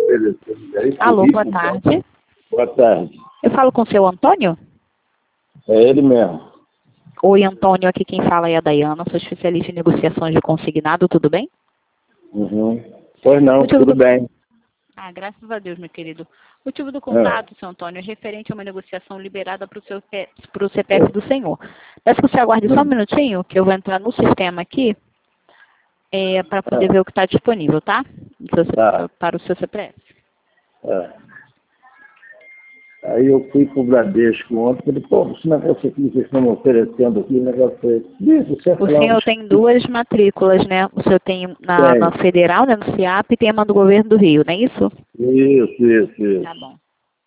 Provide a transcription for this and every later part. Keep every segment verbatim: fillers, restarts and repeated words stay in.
Alô, boa tarde. Boa tarde. Eu falo com o seu Antônio? É ele mesmo. Oi, Antônio, aqui quem fala é a Dayana, sou especialista em negociações de consignado, tudo bem? Uhum. Pois não, Motivo tudo do... bem. Ah, graças a Deus, meu querido. Motivo do É. contato, seu Antônio, é referente a uma negociação liberada para o seu para o C P F do senhor. Peço que você aguarde só um minutinho, que eu vou entrar no sistema aqui, é, para poder É. ver o que está disponível, tá? No seu C- Tá. Para o seu C P F. É. Aí eu fui pro Bradesco ontem, falei, pô, esse negócio aqui que vocês estão me oferecendo aqui, o negócio é isso, você O falar senhor uns... tem duas matrículas, né? O senhor tem na, na Tem. Federal, né, no CIAP, e tem uma do Governo do Rio, não é isso? Isso, isso, isso. Tá bom.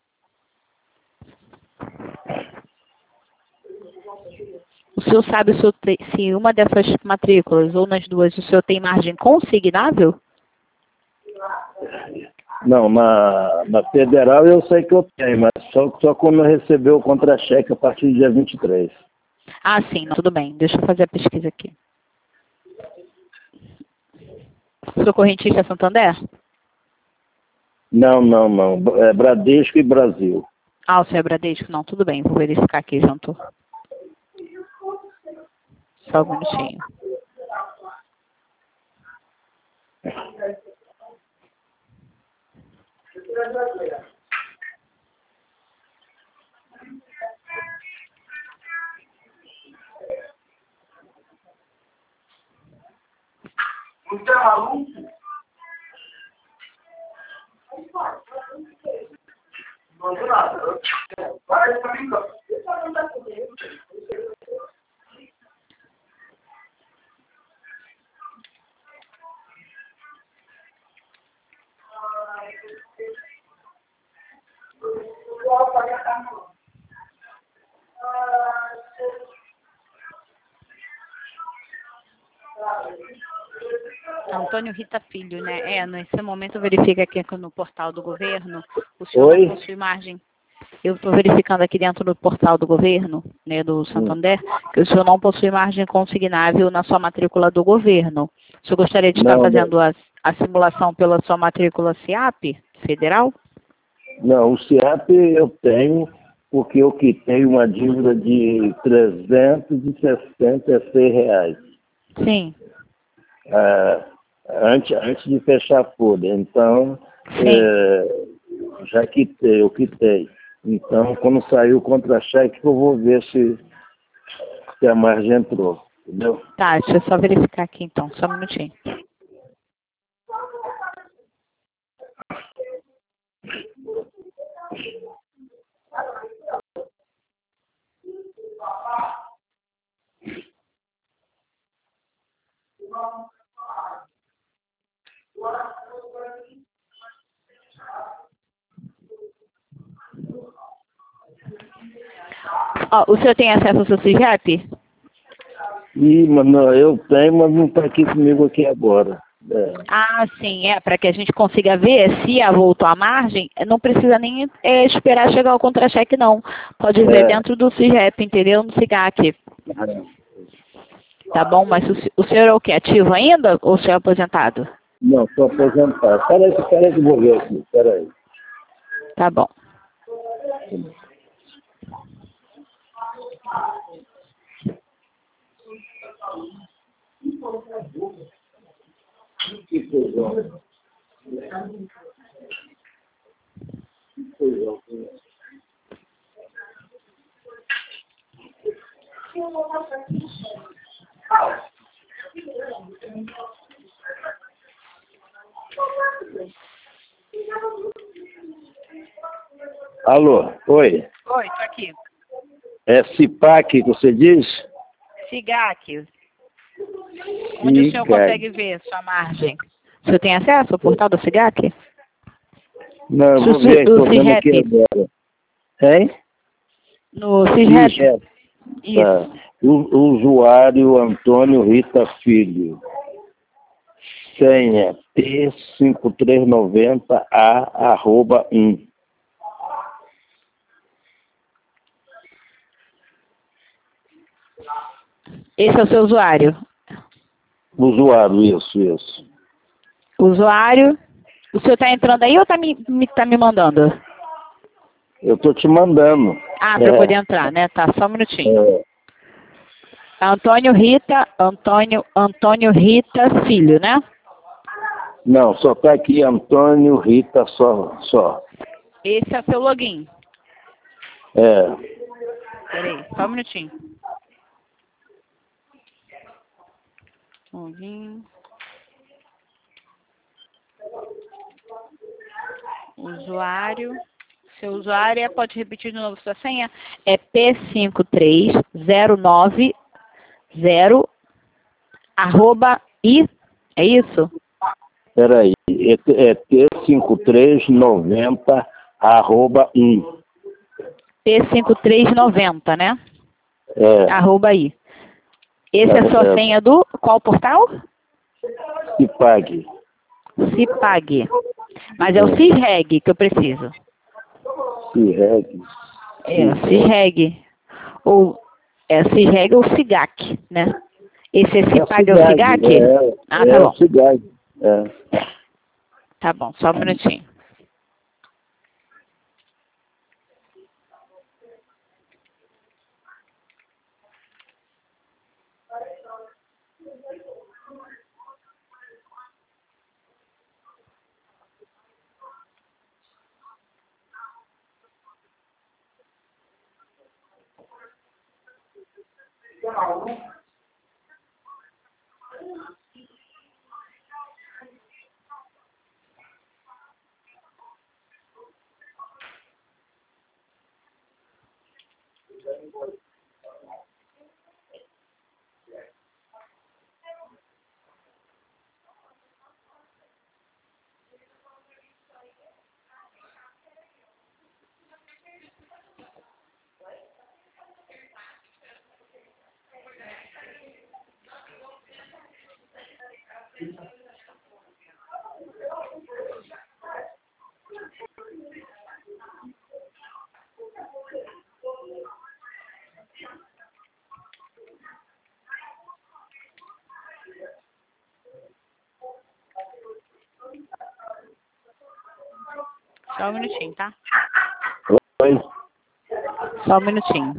O senhor sabe se, o te- se uma dessas matrículas ou nas duas o senhor tem margem consignável? Não, na, na federal eu sei que eu tenho, mas só, só quando eu receber o contra-cheque a partir do dia vinte e três. Ah, sim, não, tudo bem. Deixa eu fazer a pesquisa aqui. O senhor correntista é Santander? Não, não, não. É Bradesco e Brasil. Ah, o senhor é Bradesco? Não, tudo bem. Vou verificar aqui, junto. Só um minutinho. Você é maluco? Não é nada. Vai pra mim, Antônio Rita Filho, né? É, nesse momento verifica aqui no portal do governo, o senhor Oi? não possui margem. Eu estou verificando aqui dentro do portal do governo, né, do Hum. Santander, que o senhor não possui margem consignável na sua matrícula do governo. O senhor gostaria de estar Não, não. fazendo a, a simulação pela sua matrícula CIAP federal? Não, o CIAP eu tenho, porque eu quitei uma dívida de trezentos e sessenta e seis reais. Sim, Ah, antes, antes de fechar a folha. Então, sim. é, já quitei, eu quitei. Então, quando sair o contra-cheque, eu vou ver se, se a margem entrou. Entendeu? Tá, deixa eu só verificar aqui então, só um minutinho. Ó, o senhor tem acesso ao seu CIGEP? Ih, mano, eu tenho, mas não está aqui comigo aqui agora. É. Ah, sim, é, para que a gente consiga ver se a voltou à margem, não precisa nem é, esperar chegar o contra-cheque, não. Pode ver É. dentro do CIGEP, entendeu? No SIGAC. Tá bom, mas o, se- o senhor é o que? Ativo ainda ou o senhor é aposentado? Não, estou aposentado. Peraí, peraí que eu vou ver aqui. Peraí. Tá bom. Que coisa. Que coisa. Alô, oi. Oi, tô aqui. É CIPAC que você diz? SIGAC. Onde o senhor SIGAC. consegue ver sua margem? O senhor tem acesso ao portal do SIGAC? Não, eu vou Do, ver, do estou vendo aqui CIGEP. agora. Hein? No CIGEP. SIGEP. Isso. Tá. O usuário Antônio Rita Filho. Senha T cinco três nove zero A arroba um. Esse é o seu usuário. Usuário, isso, isso. Usuário. O senhor está entrando aí ou está me, me, tá me mandando? Eu estou te mandando. Ah, para É. eu poder entrar, né? Tá, só um minutinho. É. Antônio Rita, Antônio, Antônio Rita Filho, né? Não, só está aqui Antônio Rita, só. só. Esse é o seu login. É. Peraí, só um minutinho. Login. Usuário. Seu usuário é, pode repetir de novo sua senha? É P cinco três zero nove zero arroba I. É isso? Espera aí. É, é T cinco três noventa arroba um. P cinco três noventa, né? É. Arroba I. Essa é a sua É. senha do qual portal? Se pague. Se pague. Mas é o CISREG que eu preciso. CISREG. É, o CISREG. Ou é o CISREG ou SIGAC, né? Esse é Se Pague é o SIGAC? É, Ah, é tá o bom. SIGAC. É. Tá bom, só um minutinho. Só um minutinho, tá? Oi? Só um minutinho.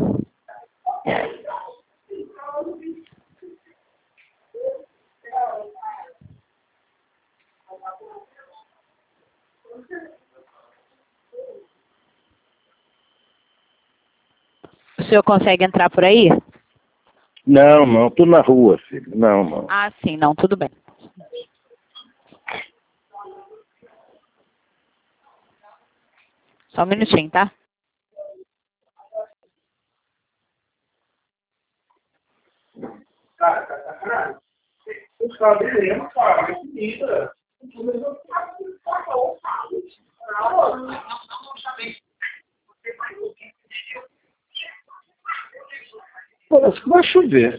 O senhor consegue entrar por aí? Não, não, tô na rua, filho. Não, não. Ah, sim, não, tudo bem. Só um minutinho, tá? Parece que vai chover.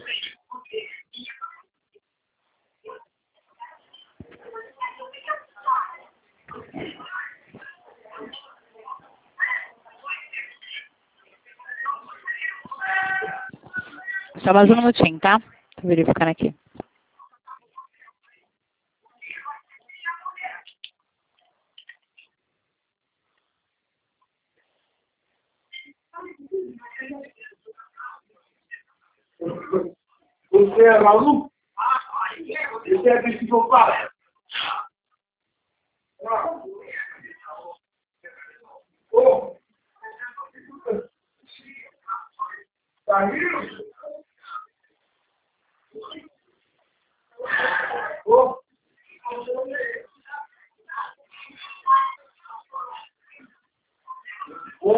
Só mais um minutinho, tá? Tô verificando aqui. Você é maluco? Você é psicopata? Ô! Tá rindo? Ô! Ô!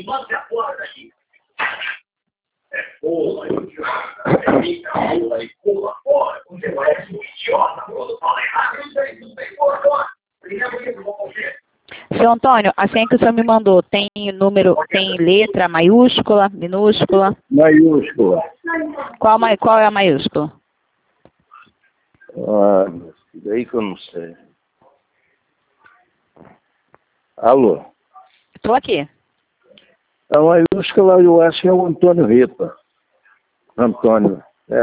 manda a porra daqui. É porra, idiota. Porra, e porra, porra. Você parece um idiota quando fala errado. Não sei, não sei, porra, porra. Seu Antônio, a senha que o senhor me mandou tem número, tem letra maiúscula, minúscula? Maiúscula. Qual, qual é a maiúscula? Ah, daí que eu não sei. Alô? Estou aqui. A maiúscula eu acho que é o Antônio Rita. Antônio, é.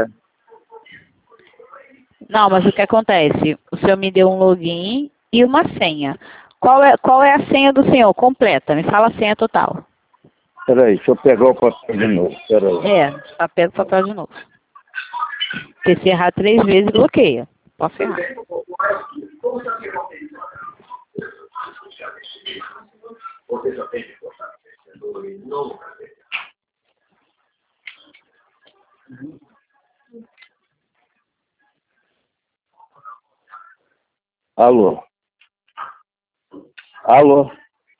Não, mas o que acontece? O senhor me deu um login e uma senha. Qual é, qual é a senha do senhor? Completa. Me fala a senha total. Peraí, deixa eu pegar o papel de novo. Peraí. É, só pega o papel de novo. Porque se errar três vezes, bloqueia. Posso errar. Alô? Alô?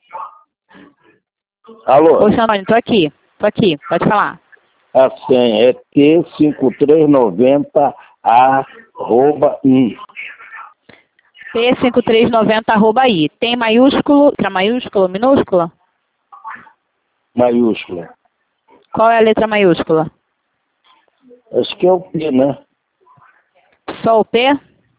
Alô? Ô, seu Antônio, tô aqui. Tô aqui. Pode falar. A senha é T cinco três nove zero arroba um. T cinco três nove zero arroba I. Tem maiúsculo, letra maiúscula, minúscula? Maiúscula. Qual é a letra maiúscula? Acho que é o P, né? Só o P?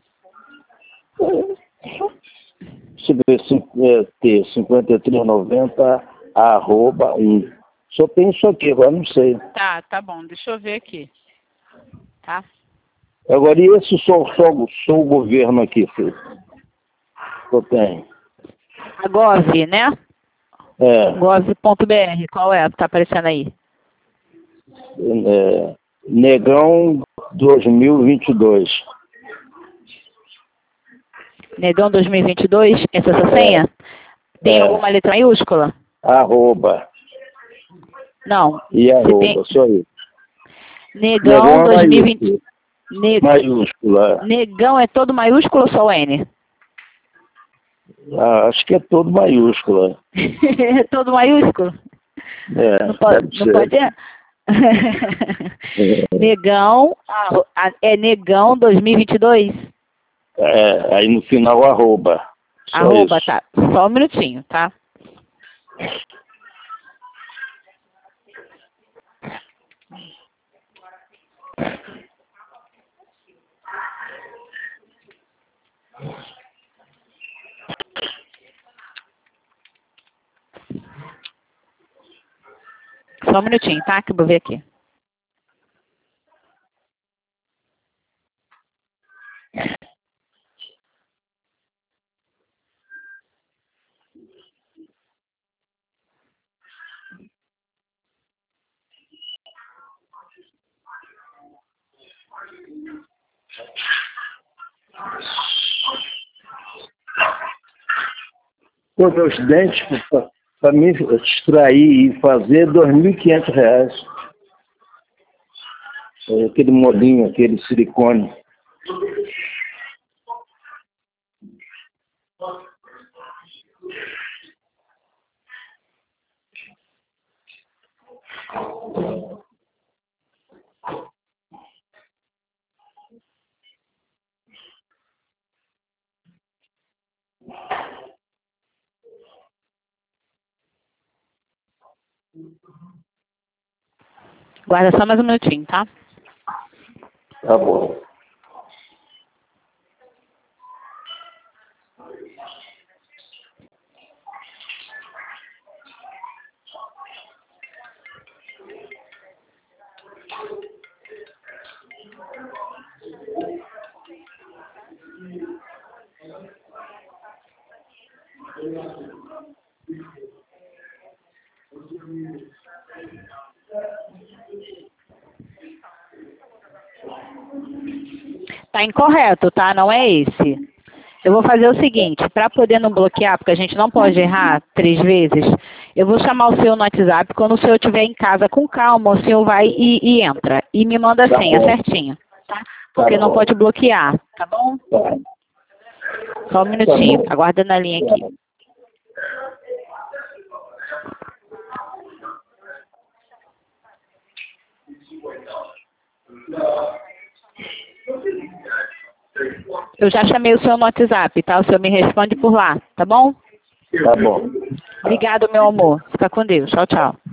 Deixa eu ver, T cinco três nove zero arroba um. Só tem isso aqui, agora não sei. Tá, tá bom. Deixa eu ver aqui. Tá? Agora, e esse sou, sou, sou o governo aqui, filho? Eu tenho. A Gov, né? É. gov ponto br. Qual é? Tá aparecendo aí? É, Negão dois mil e vinte e dois. Negão dois mil e vinte e dois? Essa é a sua senha? Tem É. alguma letra maiúscula? Arroba. Não. E arroba, tem... só isso. Negão, Negão dois mil e vinte. Ne... Maiúscula. Negão é todo maiúsculo ou só o N? Ah, acho que é todo maiúscula. É todo maiúsculo? É, não pode, não ser. pode ser? É. Negão, é Negão dois mil e vinte e dois? É, aí no final arroba. Só Arroba, isso. tá. Só um minutinho, tá? Só um minutinho, tá? Que eu vou ver aqui. Pô, meus dentes, para mim extrair e fazer, dois mil e quinhentos reais. É, aquele molinho, aquele silicone. Guarda só mais um minutinho, tá? Tá bom. Tá incorreto, tá? Não é esse. Eu vou fazer o seguinte, para poder não bloquear, porque a gente não pode errar três vezes, eu vou chamar o senhor no WhatsApp, quando o senhor estiver em casa com calma, o senhor vai e, e entra. E me manda a Tá senha bom. certinho, tá? Porque Tá não bom. pode bloquear, tá bom? Tá. Só um minutinho, bom. aguarda na linha aqui. Eu já chamei o senhor no WhatsApp, tá? O senhor me responde por lá, tá bom? Tá bom. Obrigado, meu amor. Fica com Deus. Tchau, tchau.